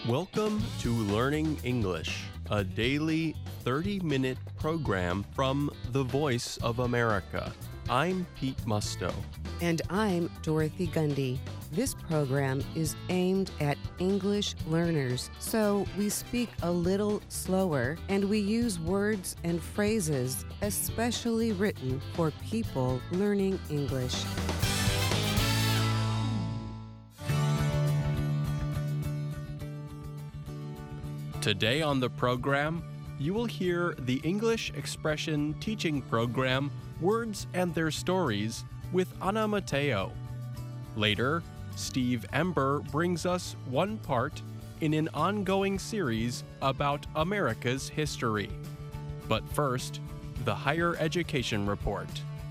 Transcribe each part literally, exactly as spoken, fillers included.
Welcome to Learning English, a daily thirty-minute program from The Voice of America. I'm Pete Musto. And I'm Dorothy Gundy. This program is aimed at English learners, so we speak a little slower and we use words and phrases especially written for people learning English. Today on the program, you will hear the English expression teaching program Words and Their Stories with Ana Mateo. Later, Steve Ember brings us one part in an ongoing series about America's history. But first, the Higher Education Report.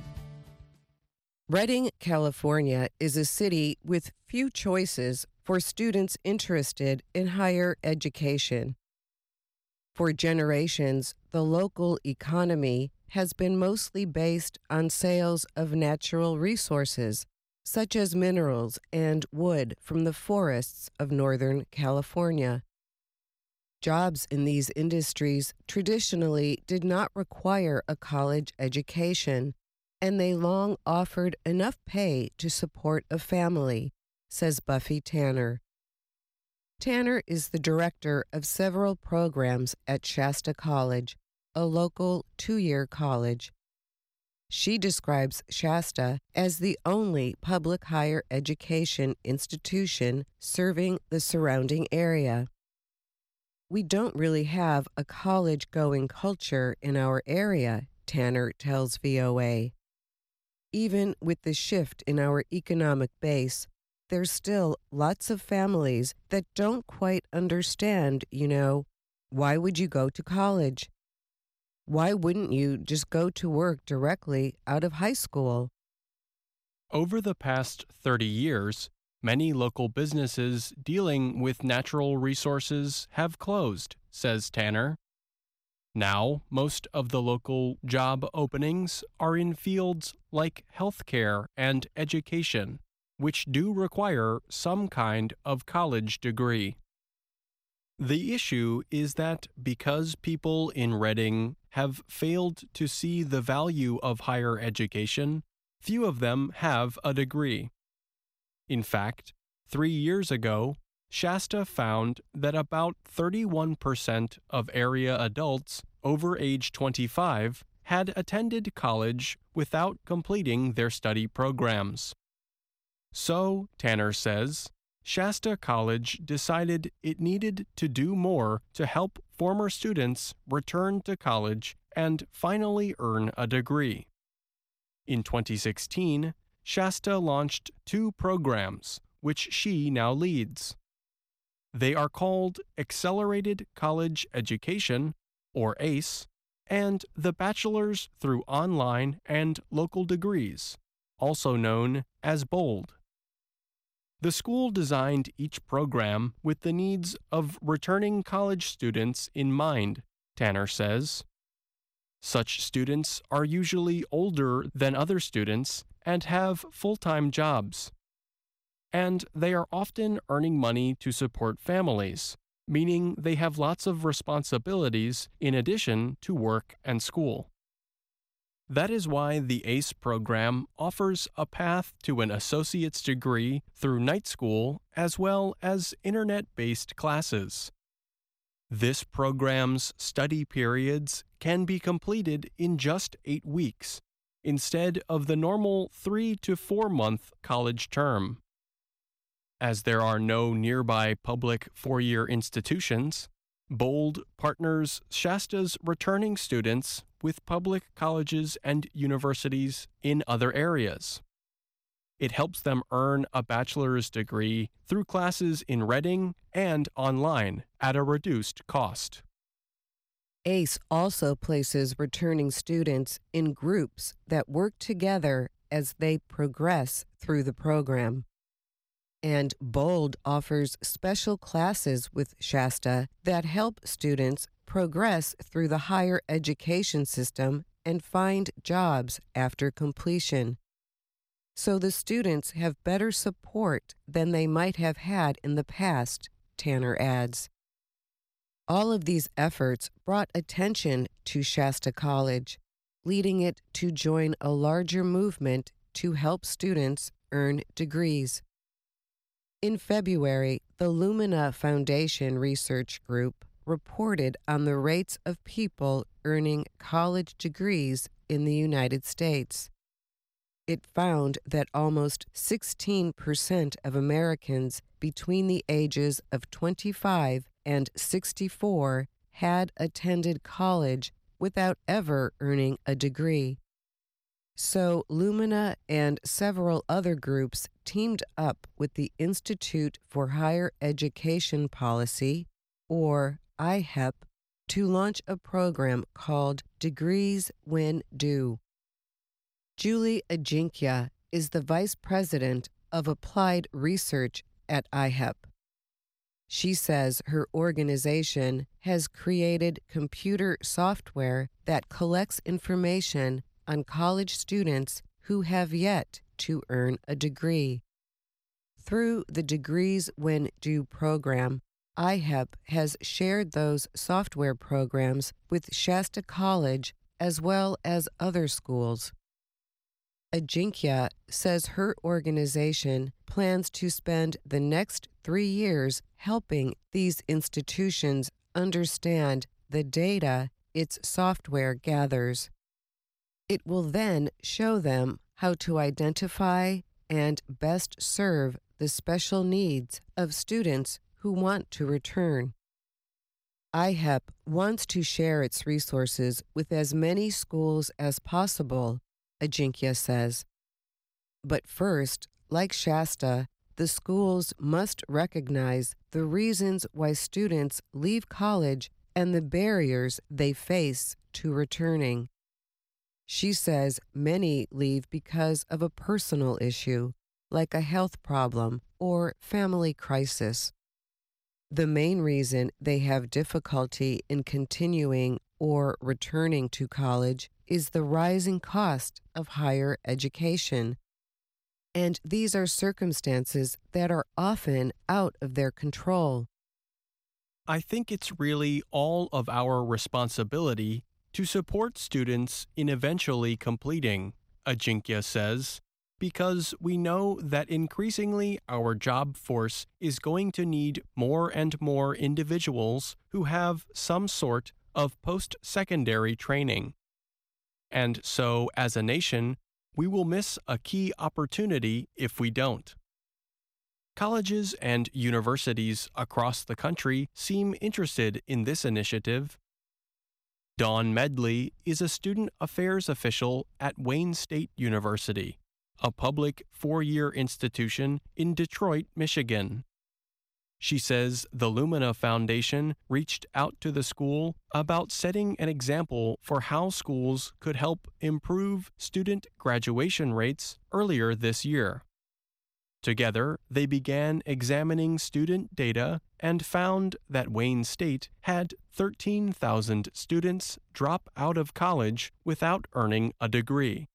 Redding, California is a city with few choices for students interested in higher education. For generations, the local economy has been mostly based on sales of natural resources, such as minerals and wood from the forests of Northern California. Jobs in these industries traditionally did not require a college education, and they long offered enough pay to support a family, says Buffy Tanner. Tanner is the director of several programs at Shasta College, a local two-year college. She describes Shasta as the only public higher education institution serving the surrounding area. We don't really have a college-going culture in our area, Tanner tells V O A. Even with the shift in our economic base, there's still lots of families that don't quite understand, you know, why would you go to college? Why wouldn't you just go to work directly out of high school? Over the past thirty years, many local businesses dealing with natural resources have closed, says Tanner. Now, most of the local job openings are in fields like healthcare and education, which do require some kind of college degree. The issue is that because people in Redding have failed to see the value of higher education, few of them have a degree. In fact, three years ago, Shasta found that about thirty-one percent of area adults over age twenty-five had attended college without completing their study programs. So, Tanner says, Shasta College decided it needed to do more to help former students return to college and finally earn a degree. In twenty sixteen, Shasta launched two programs, which she now leads. They are called Accelerated College Education, or ACE, and the Bachelor's Through Online and Local Degrees, also known as BOLD. The school designed each program with the needs of returning college students in mind, Tanner says. Such students are usually older than other students and have full-time jobs. And they are often earning money to support families, meaning they have lots of responsibilities in addition to work and school. That is why the ACE program offers a path to an associate's degree through night school as well as internet-based classes. This program's study periods can be completed in just eight weeks, instead of the normal three to four month college term. As there are no nearby public four-year institutions, BOLD partners Shasta's returning students with public colleges and universities in other areas. It helps them earn a bachelor's degree through classes in Redding and online at a reduced cost. ACE also places returning students in groups that work together as they progress through the program. And BOLD offers special classes with Shasta that help students progress through the higher education system and find jobs after completion. So the students have better support than they might have had in the past, Tanner adds. All of these efforts brought attention to Shasta College, leading it to join a larger movement to help students earn degrees. In February, the Lumina Foundation Research Group reported on the rates of people earning college degrees in the United States. It found that almost sixteen percent of Americans between the ages of twenty-five and sixty-four had attended college without ever earning a degree. So Lumina and several other groups teamed up with the Institute for Higher Education Policy, or I H E P, to launch a program called Degrees When Due. Julie Ajinkya is the Vice President of Applied Research at I H E P. She says her organization has created computer software that collects information on college students who have yet to earn a degree. Through the Degrees When Due program, I H E P has shared those software programs with Shasta College as well as other schools. Ajinkya says her organization plans to spend the next three years helping these institutions understand the data its software gathers. It will then show them how to identify and best serve the special needs of students who want to return. I H E P wants to share its resources with as many schools as possible, Ajinkya says. But first, like Shasta, the schools must recognize the reasons why students leave college and the barriers they face to returning. She says many leave because of a personal issue, like a health problem or family crisis. The main reason they have difficulty in continuing or returning to college is the rising cost of higher education. And these are circumstances that are often out of their control. I think it's really all of our responsibility to support students in eventually completing, Ajinkya says, because we know that increasingly our job force is going to need more and more individuals who have some sort of post-secondary training. And so, as a nation, we will miss a key opportunity if we don't. Colleges and universities across the country seem interested in this initiative. Dawn Medley is a student affairs official at Wayne State University, a public four-year institution in Detroit, Michigan. She says the Lumina Foundation reached out to the school about setting an example for how schools could help improve student graduation rates earlier this year. Together, they began examining student data and found that Wayne State had thirteen thousand students drop out of college without earning a degree.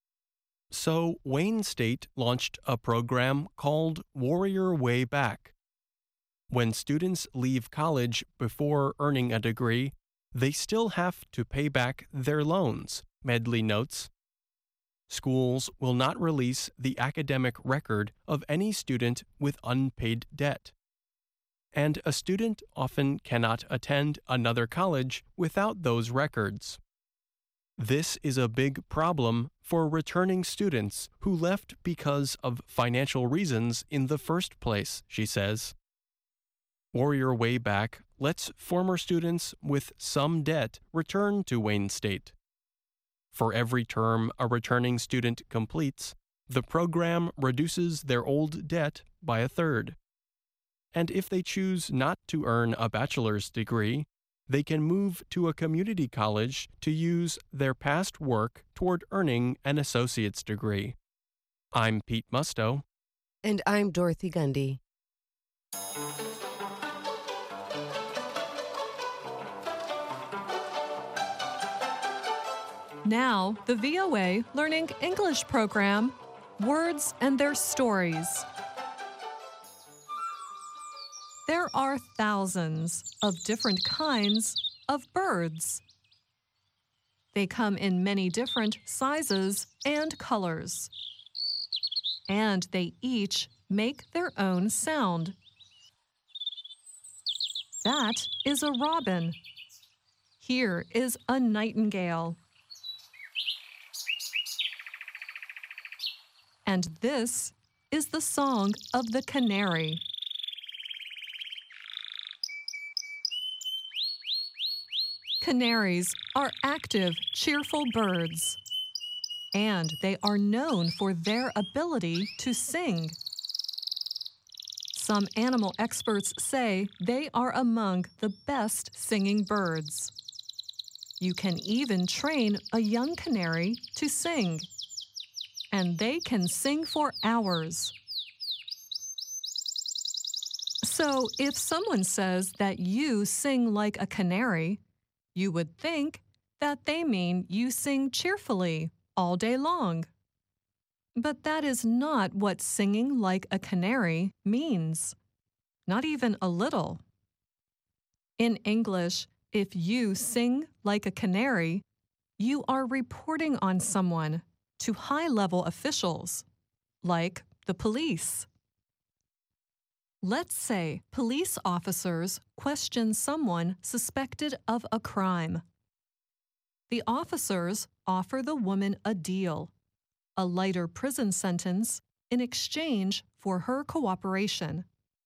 So Wayne State launched a program called Warrior Way Back. When students leave college before earning a degree, they still have to pay back their loans, Medley notes. Schools will not release the academic record of any student with unpaid debt. And a student often cannot attend another college without those records. This is a big problem for returning students who left because of financial reasons in the first place, she says. Warrior Way Back lets former students with some debt return to Wayne State. For every term a returning student completes, the program reduces their old debt by a third. And if they choose not to earn a bachelor's degree, they can move to a community college to use their past work toward earning an associate's degree. I'm Pete Musto. And I'm Dorothy Gundy. Now, the V O A Learning English program, Words and Their Stories. There are thousands of different kinds of birds. They come in many different sizes and colors. And they each make their own sound. That is a robin. Here is a nightingale. And this is the song of the canary. Canaries are active, cheerful birds, and they are known for their ability to sing. Some animal experts say they are among the best singing birds. You can even train a young canary to sing, and they can sing for hours. So if someone says that you sing like a canary, you would think that they mean you sing cheerfully all day long. But that is not what singing like a canary means, not even a little. In English, if you sing like a canary, you are reporting on someone to high-level officials, like the police. Let's say police officers question someone suspected of a crime. The officers offer the woman a deal, a lighter prison sentence, in exchange for her cooperation.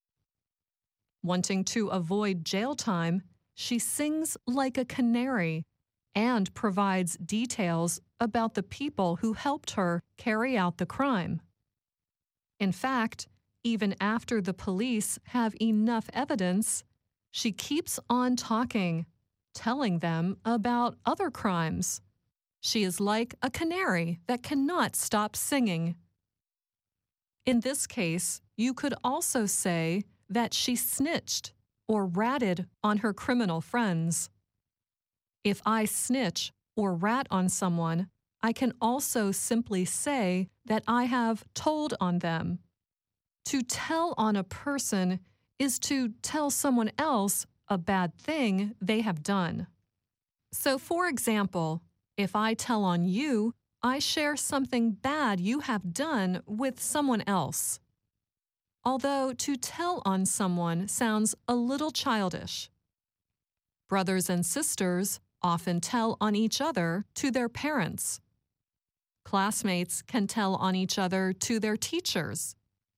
Wanting to avoid jail time, she sings like a canary and provides details about the people who helped her carry out the crime. In fact, even after the police have enough evidence, she keeps on talking, telling them about other crimes. She is like a canary that cannot stop singing. In this case, you could also say that she snitched or ratted on her criminal friends. If I snitch or rat on someone, I can also simply say that I have told on them. To tell on a person is to tell someone else a bad thing they have done. So, for example, if I tell on you, I share something bad you have done with someone else. Although to tell on someone sounds a little childish. Brothers and sisters often tell on each other to their parents. Classmates can tell on each other to their teachers.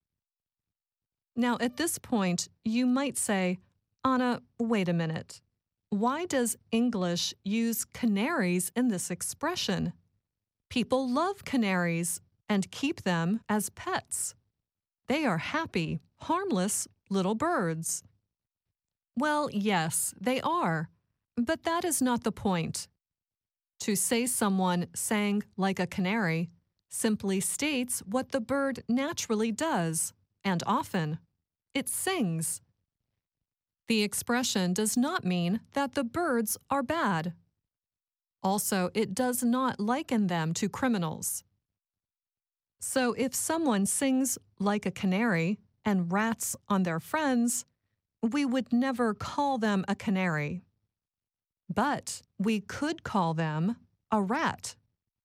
Now, at this point, you might say, Anna, wait a minute. Why does English use canaries in this expression? People love canaries and keep them as pets. They are happy, harmless little birds. Well, yes, they are, but that is not the point. To say someone sang like a canary simply states what the bird naturally does, and often. It sings. The expression does not mean that the birds are bad. Also, it does not liken them to criminals. So if someone sings like a canary and rats on their friends, we would never call them a canary. But we could call them a rat.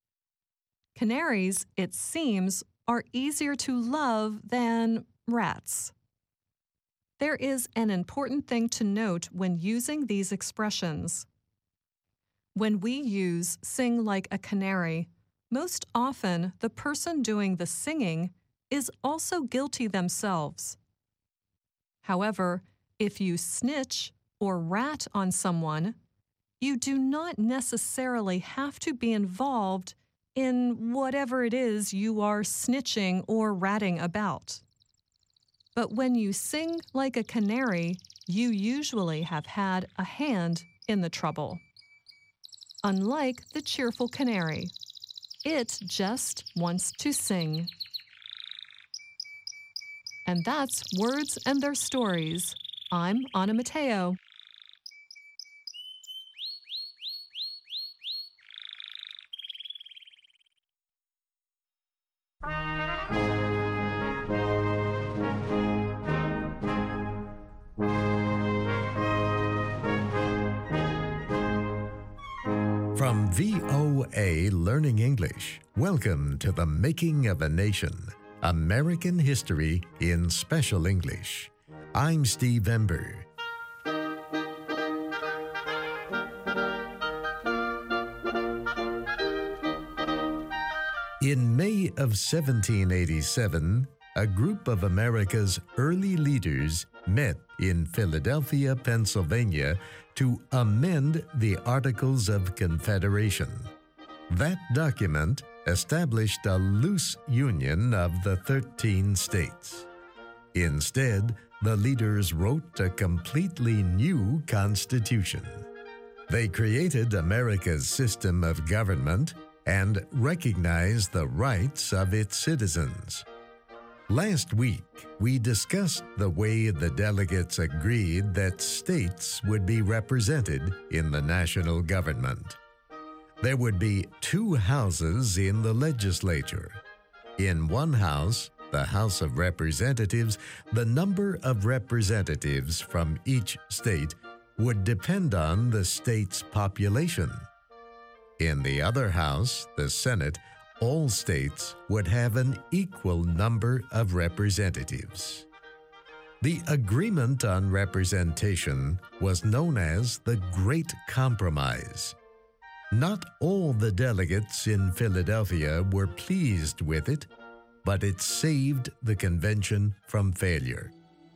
Canaries, it seems, are easier to love than rats. There is an important thing to note when using these expressions. When we use sing like a canary, most often the person doing the singing is also guilty themselves. However, if you snitch or rat on someone, you do not necessarily have to be involved in whatever it is you are snitching or ratting about. But when you sing like a canary, you usually have had a hand in the trouble. Unlike the cheerful canary, it just wants to sing. And that's Words and Their Stories. I'm Anna Mateo. From V O A Learning English, welcome to The Making of a Nation, American History in Special English. I'm Steve Ember. In May of seventeen eighty-seven, a group of America's early leaders met in Philadelphia, Pennsylvania, to amend the Articles of Confederation. That document established a loose union of the thirteen states. Instead, the leaders wrote a completely new constitution. They created America's system of government and recognized the rights of its citizens. Last week, we discussed the way the delegates agreed that states would be represented in the national government. There would be two houses in the legislature. In one house, the House of Representatives, the number of representatives from each state would depend on the state's population. In the other house, the Senate, all states would have an equal number of representatives. The agreement on representation was known as the Great Compromise. Not all the delegates in Philadelphia were pleased with it, but it saved the convention from failure.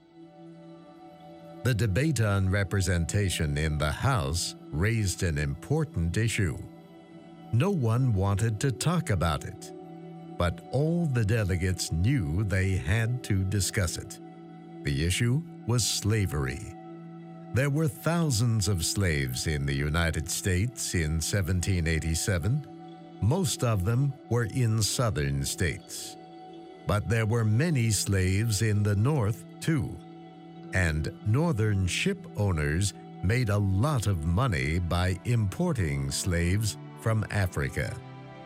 The debate on representation in the House raised an important issue. No one wanted to talk about it, but all the delegates knew they had to discuss it. The issue was slavery. There were thousands of slaves in the United States in seventeen eighty-seven. Most of them were in southern states. But there were many slaves in the North, too. And northern ship owners made a lot of money by importing slaves from Africa.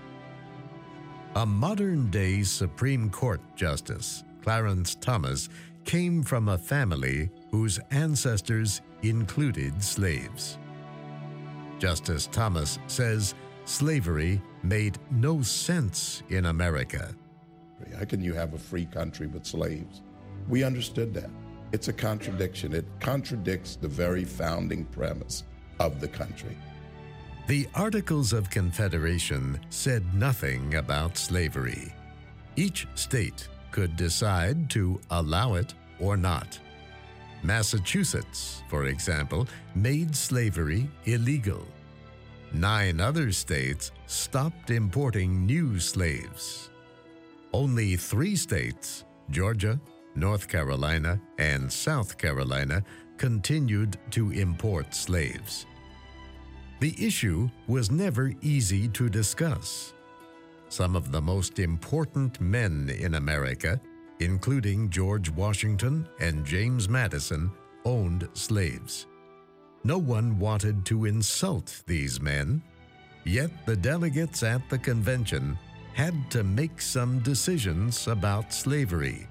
A modern-day Supreme Court Justice, Clarence Thomas, came from a family whose ancestors included slaves. Justice Thomas says slavery made no sense in America. How can you have a free country with slaves? We understood that. It's a contradiction. It contradicts the very founding premise of the country. The Articles of Confederation said nothing about slavery. Each state could decide to allow it or not. Massachusetts, for example, made slavery illegal. Nine other states stopped importing new slaves. Only three states, Georgia, North Carolina, and South Carolina, continued to import slaves. The issue was never easy to discuss. Some of the most important men in America, including George Washington and James Madison, owned slaves. No one wanted to insult these men, yet the delegates at the convention had to make some decisions about slavery.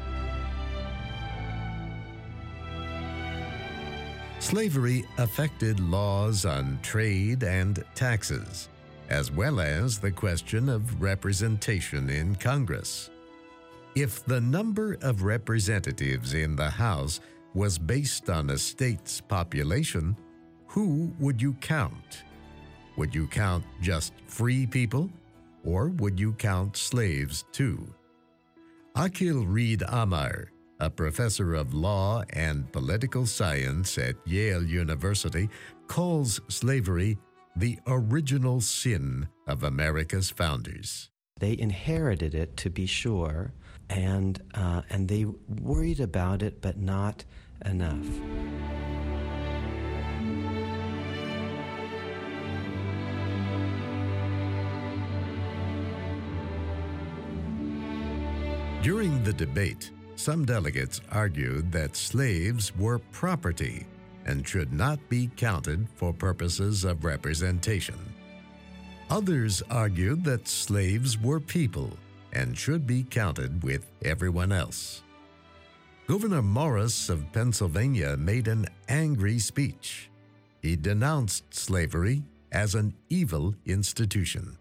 Slavery affected laws on trade and taxes, as well as the question of representation in Congress. If the number of representatives in the House was based on a state's population, who would you count? Would you count just free people, or would you count slaves too? Akhil Reed Amar, a professor of law and political science at Yale University, calls slavery the original sin of America's founders. They inherited it, to be sure, and, uh, and they worried about it, but not enough. During the debate, some delegates argued that slaves were property and should not be counted for purposes of representation. Others argued that slaves were people and should be counted with everyone else. Gouverneur Morris of Pennsylvania made an angry speech. He denounced slavery as an evil institution.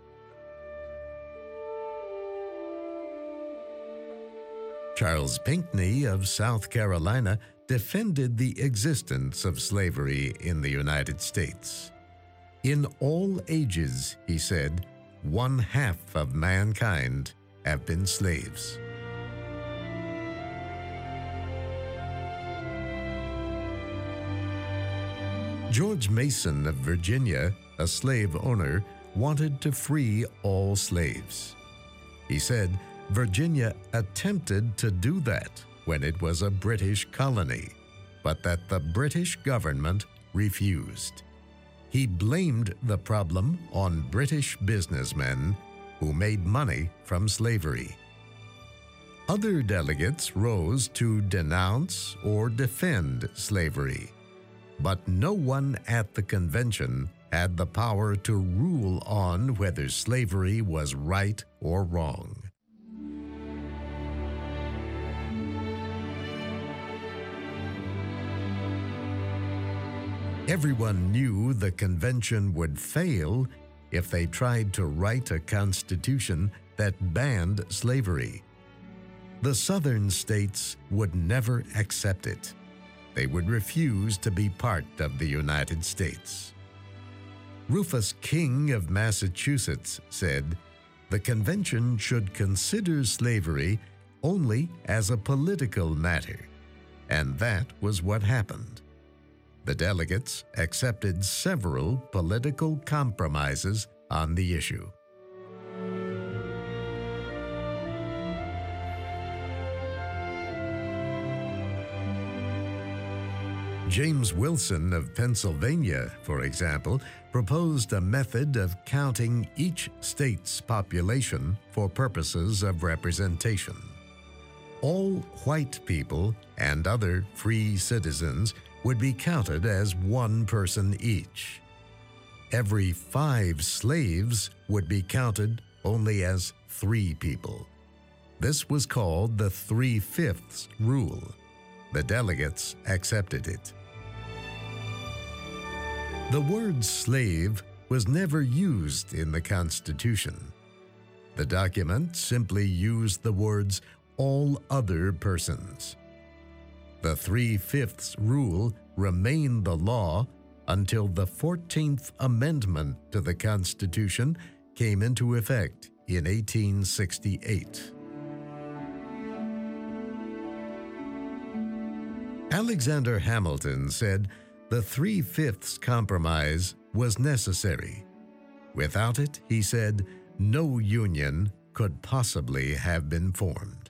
Charles Pinckney of South Carolina defended the existence of slavery in the United States. In all ages, he said, one half of mankind have been slaves. George Mason of Virginia, a slave owner, wanted to free all slaves. He said Virginia attempted to do that when it was a British colony, but that the British government refused. He blamed the problem on British businessmen who made money from slavery. Other delegates rose to denounce or defend slavery, but no one at the convention had the power to rule on whether slavery was right or wrong. Everyone knew the convention would fail if they tried to write a constitution that banned slavery. The southern states would never accept it. They would refuse to be part of the United States. Rufus King of Massachusetts said, "The convention should consider slavery only as a political matter," and that was what happened. The delegates accepted several political compromises on the issue. James Wilson of Pennsylvania, for example, proposed a method of counting each state's population for purposes of representation. All white people and other free citizens would be counted as one person each. Every five slaves would be counted only as three people. This was called the three-fifths rule. The delegates accepted it. The word slave was never used in the Constitution. The document simply used the words all other persons. The three-fifths rule remained the law until the fourteenth Amendment to the Constitution came into effect in eighteen sixty-eight. Alexander Hamilton said the three-fifths compromise was necessary. Without it, he said, no union could possibly have been formed.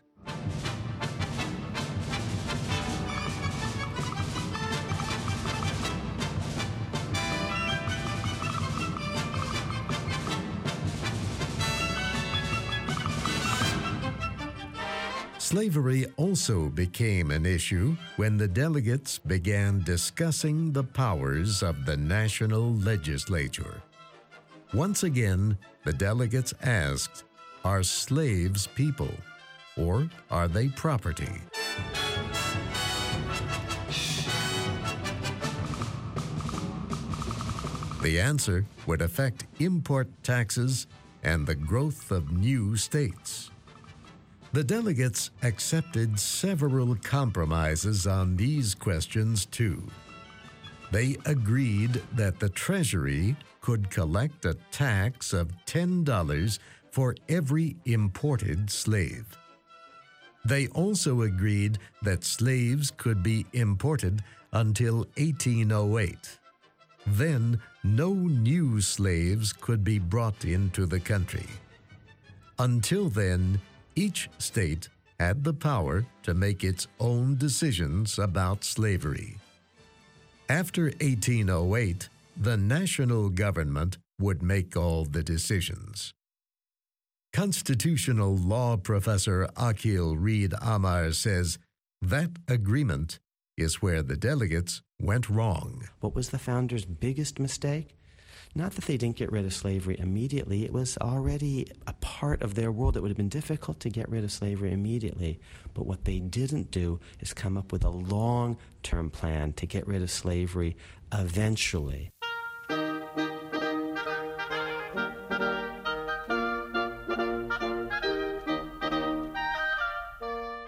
Slavery also became an issue when the delegates began discussing the powers of the national legislature. Once again, the delegates asked, are slaves people, or are they property? The answer would affect import taxes and the growth of new states. The delegates accepted several compromises on these questions, too. They agreed that the Treasury could collect a tax of ten dollars for every imported slave. They also agreed that slaves could be imported until eighteen oh eight. Then, no new slaves could be brought into the country. Until then, each state had the power to make its own decisions about slavery. After eighteen oh eight, the national government would make all the decisions. Constitutional law professor Akhil Reed Amar says that agreement is where the delegates went wrong. What was the founders' biggest mistake? Not that they didn't get rid of slavery immediately. It was already a part of their world. It would have been difficult to get rid of slavery immediately. But what they didn't do is come up with a long-term plan to get rid of slavery eventually.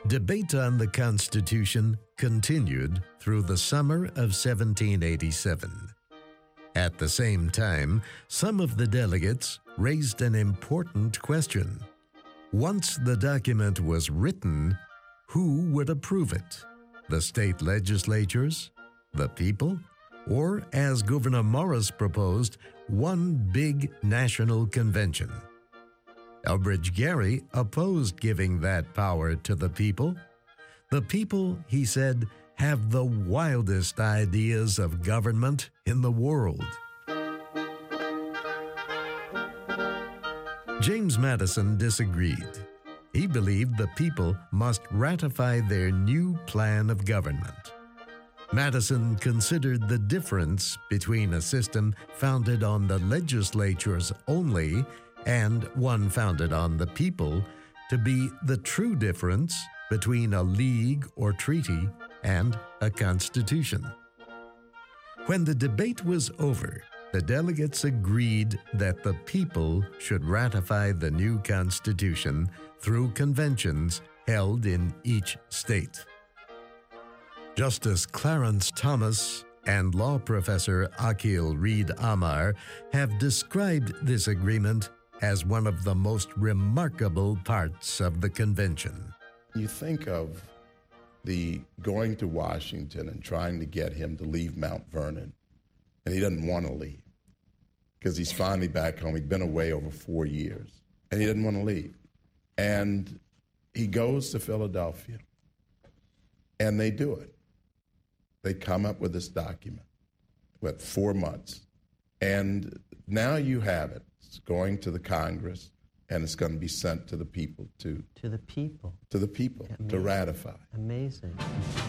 Debate on the Constitution continued through the summer of seventeen eighty-seven. At the same time, some of the delegates raised an important question. Once the document was written, who would approve it? The state legislatures? The people? Or, as Gouverneur Morris proposed, one big national convention? Elbridge Gerry opposed giving that power to the people. The people, he said, have the wildest ideas of government in the world. James Madison disagreed. He believed the people must ratify their new plan of government. Madison considered the difference between a system founded on the legislatures only and one founded on the people to be the true difference between a league or treaty and a constitution. When the debate was over, the delegates agreed that the people should ratify the new constitution through conventions held in each state. Justice Clarence Thomas and law professor Akhil Reed Amar have described this agreement as one of the most remarkable parts of the convention. You think of the going to Washington and trying to get him to leave Mount Vernon, and he doesn't want to leave because he's finally back home. He'd been away over four years, and he didn't want to leave. And he goes to Philadelphia, and they do it. They come up with this document, what, four months. And now you have it. It's going to the Congress, and it's going to be sent to the people to To the people. to the people Amazing. to ratify. Amazing.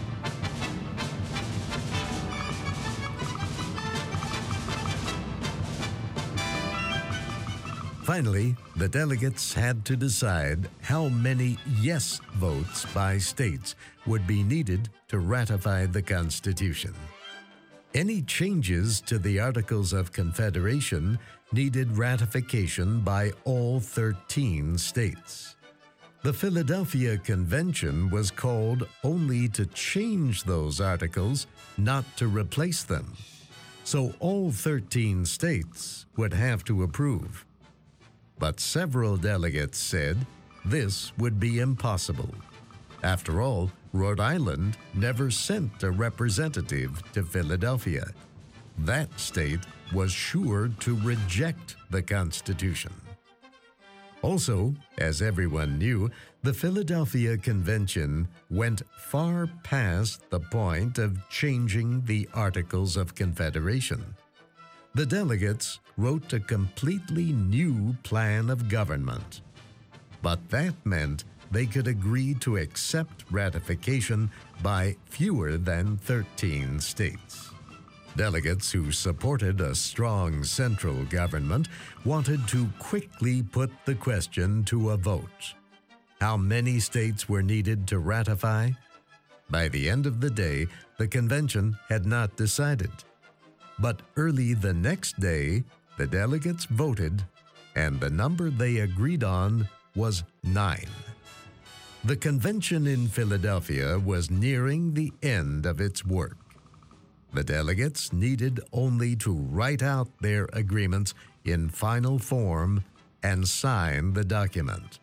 Finally, the delegates had to decide how many yes votes by states would be needed to ratify the Constitution. Any changes to the Articles of Confederation needed ratification by all thirteen states. The Philadelphia Convention was called only to change those articles, not to replace them. So all thirteen states would have to approve. But several delegates said this would be impossible. After all, Rhode Island never sent a representative to Philadelphia. That state was sure to reject the Constitution. Also, as everyone knew, the Philadelphia Convention went far past the point of changing the Articles of Confederation. The delegates wrote a completely new plan of government. But that meant they could agree to accept ratification by fewer than thirteen states. Delegates who supported a strong central government wanted to quickly put the question to a vote. How many states were needed to ratify? By the end of the day, the convention had not decided. But early the next day, the delegates voted, and the number they agreed on was nine. The convention in Philadelphia was nearing the end of its work. The delegates needed only to write out their agreements in final form and sign the document.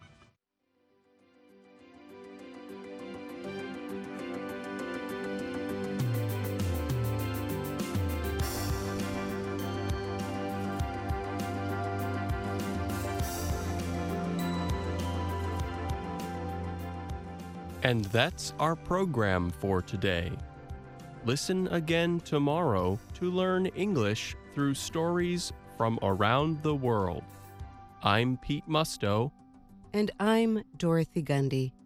And that's our program for today. Listen again tomorrow to learn English through stories from around the world. I'm Pete Musto. And I'm Dorothy Gundy.